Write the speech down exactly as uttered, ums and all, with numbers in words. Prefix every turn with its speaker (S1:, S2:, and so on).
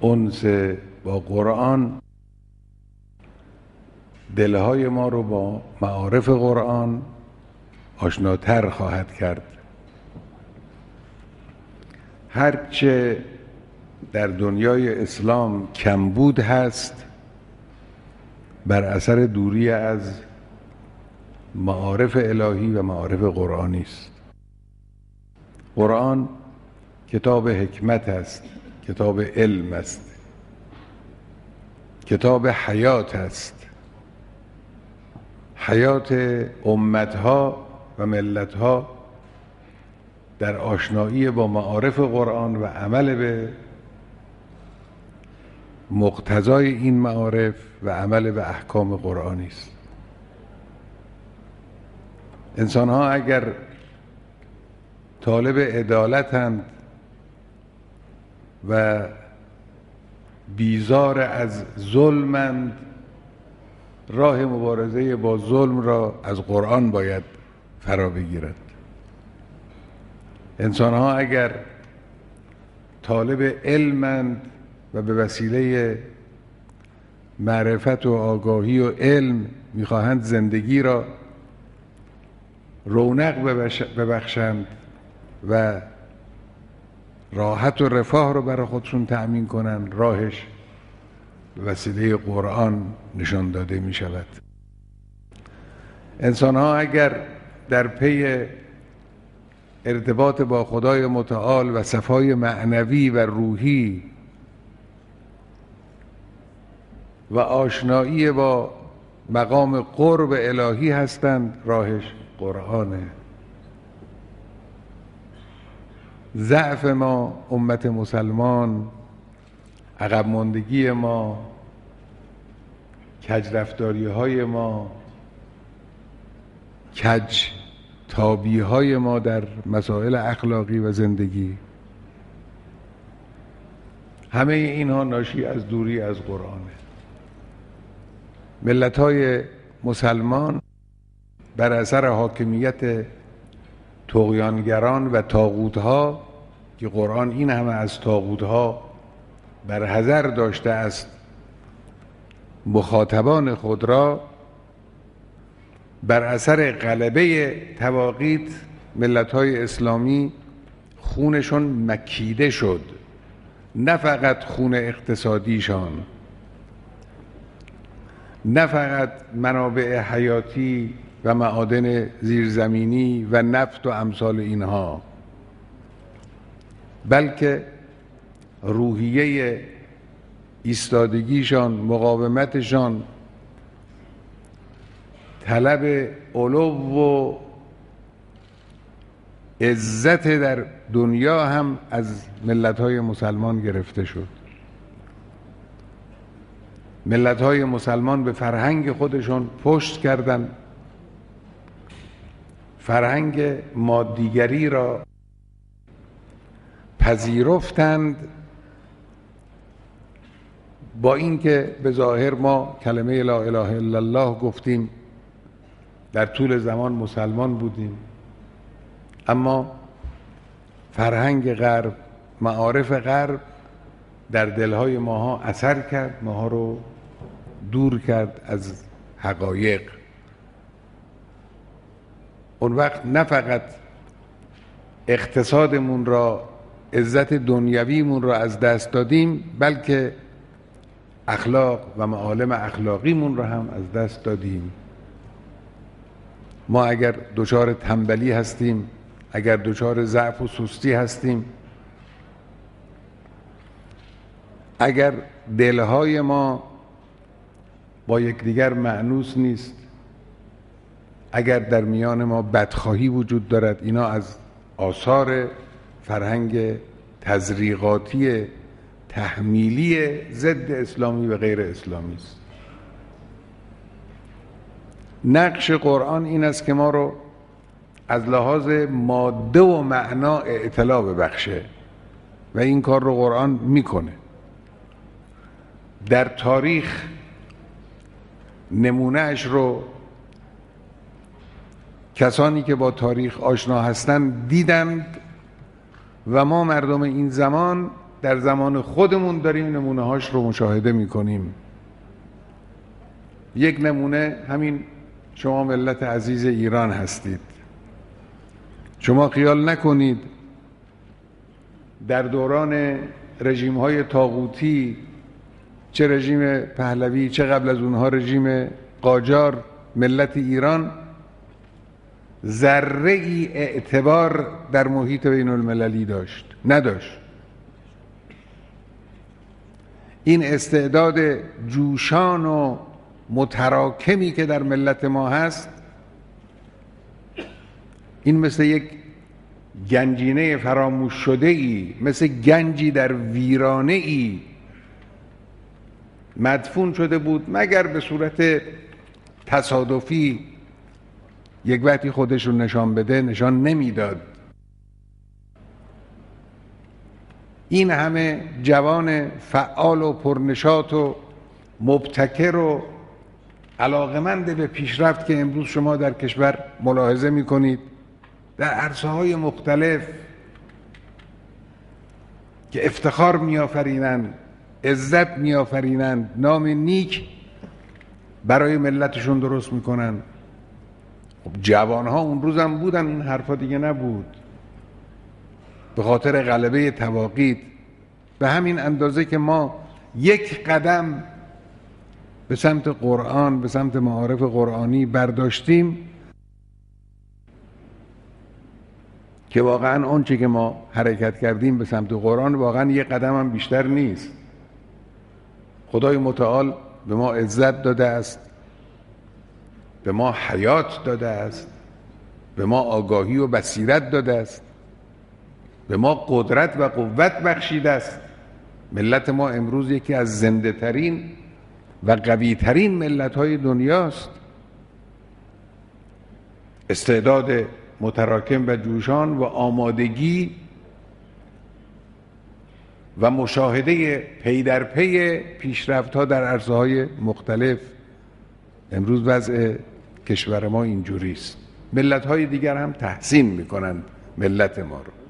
S1: انس با قرآن دلهای ما رو با معارف قرآن آشناتر خواهد کرد. هرچه در دنیای اسلام کمبود هست بر اثر دوری از معارف الهی و معارف قرآنی است. قرآن کتاب حکمت است، کتاب علم است، کتاب حیات است، حیات امتها و ملتها در آشنایی با معارف قرآن و عمل به مقتضای این معارف و عمل به احکام قرآنی است. انسان ها اگر طالب عدالتند و بیزار از ظلمند، راه مبارزه با ظلم را از قرآن باید فرا بگیرد. انسان ها اگر طالب علمند و به وسیله معرفت و آگاهی و علم میخواهند زندگی را رونق ببخشند و راحت و رفاه رو برای خودشون تأمین کنند، راهش به وسیله قرآن نشان داده می شود. انسان ها اگر در پی ارتباط با خدای متعال و صفای معنوی و روحی و آشنایی با مقام قرب الهی هستند، راهش قرآنه. ضعف ما امت مسلمان، عقب ماندگی ما، کج رفتاری های ما، کج تابی های ما در مسائل اخلاقی و زندگی، همه اینها ناشی از دوری از قرآنه. ملت های مسلمان بر اثر حاکمیت طغیانگران و طاغوت‌ها که قرآن این همه از طاغوت‌ها بر حذر داشته است مخاطبان خود را، بر اثر غلبه طواغیت ملت‌های اسلامی خونشون مکیده شد. نه فقط خون اقتصادیشان، نه فقط منابع حیاتی و معادن زیرزمینی و نفت و امثال اینها، بلکه روحیه ایستادگیشان، مقاومتشان، طلب علو و عزت در دنیا هم از ملت‌های مسلمان گرفته شد. ملت‌های مسلمان به فرهنگ خودشون پشت کردند، فرهنگ مادیگری را پذیرفتند، با اینکه به ظاهر ما کلمه لا اله الا الله گفتیم، در طول زمان مسلمان بودیم، اما فرهنگ غرب، معارف غرب در دلهای ماها اثر کرد، ماها رو دور کرد از حقایق. اون وقت نه فقط اقتصادمون را، عزت دنیویمون را از دست دادیم، بلکه اخلاق و معالم اخلاقیمون را هم از دست دادیم. ما اگر دچار تنبلی هستیم، اگر دچار ضعف و سستی هستیم، اگر دلهای ما با یکدیگر مأنوس نیست، اگر در میان ما بدخواهی وجود دارد، اینا از آثار فرهنگ تزریقاتی تحمیلی ضد اسلامی و غیر اسلامی است. نقش قرآن این است که ما رو از لحاظ ماده و معنا اطلاع ببخشه و این کار رو قرآن میکنه. در تاریخ نمونهش رو کسانی که با تاریخ آشنا هستند دیدند و ما مردم این زمان در زمان خودمون داریم نمونه هاش رو مشاهده میکنیم. یک نمونه همین شما ملت عزیز ایران هستید. شما خیال نکنید در دوران رژیم های طاغوتی، چه رژیم پهلوی چه قبل از اونها رژیم قاجار، ملت ایران ذره ای اعتبار در محیط بین المللی داشت، نداشت. این استعداد جوشان و متراکمی که در ملت ما هست، این مثل یک گنجینه فراموش شده ای، مثل گنجی در ویرانه ای مدفون شده بود، مگر به صورت تصادفی یک وقتی خودش رو نشان بده نشان نمیداد. این همه جوان فعال و پرنشاط و مبتکر و علاقمند به پیشرفت که امروز شما در کشور ملاحظه میکنید در عرصه‌های مختلف که افتخار میآفرینند، عزت میآفرینند، نام نیک برای ملتشون درست میکنن. خب جوانها اون روز هم بودن، این حرفا دیگه نبود. به خاطر غلبه تواقیت، به همین اندازه که ما یک قدم به سمت قرآن، به سمت معارف قرآنی برداشتیم که واقعا آنچه که ما حرکت کردیم به سمت قرآن واقعا یک قدم هم بیشتر نیست. خدای متعال به ما عزت داده است، به ما حیات داده است، به ما آگاهی و بصیرت داده است، به ما قدرت و قوت بخشیده است. ملت ما امروز یکی از زنده ترین و قوی ترین ملت های دنیاست. استعداد متراکم و جوشان و آمادگی و مشاهده پی در پی پیشرفت ها در عرصه های مختلف. امروز وضع کشور ما اینجوری است. ملت های دیگر هم تحسین میکنند ملت ما رو.